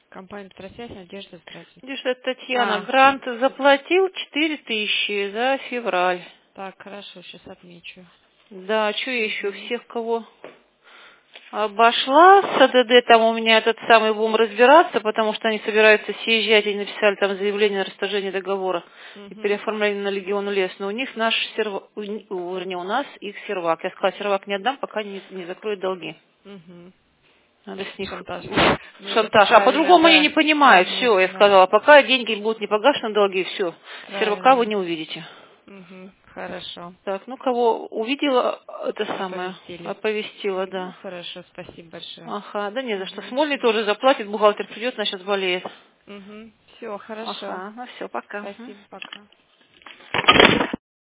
Компания Петросвязь, Надежда, здравствуйте. Видишь, это Татьяна. Грант заплатил 4000 за февраль. Так, хорошо, сейчас отмечу. Да, что я еще всех кого обошла с АДД, там у меня этот самый будем разбираться, потому что они собираются съезжать, они написали там заявление на расторжение договора и переоформление на Легиону Лес. Но у них наш сервак, вернее, у нас их сервак. Я сказала, сервак не отдам, пока не закроют долги. Надо с них Шантаж. шантаж. А по-другому они не понимают. Все, я сказала, пока деньги будут не погашены долги, все. Сервака вы не увидите. Хорошо. Так, ну кого увидела, это самое, оповестила, да. Ну, хорошо, спасибо большое. Ага, да не за что. Смольный тоже заплатит, бухгалтер придет, она сейчас болеет. Все, хорошо. Ага, ну все, пока. Спасибо, пока.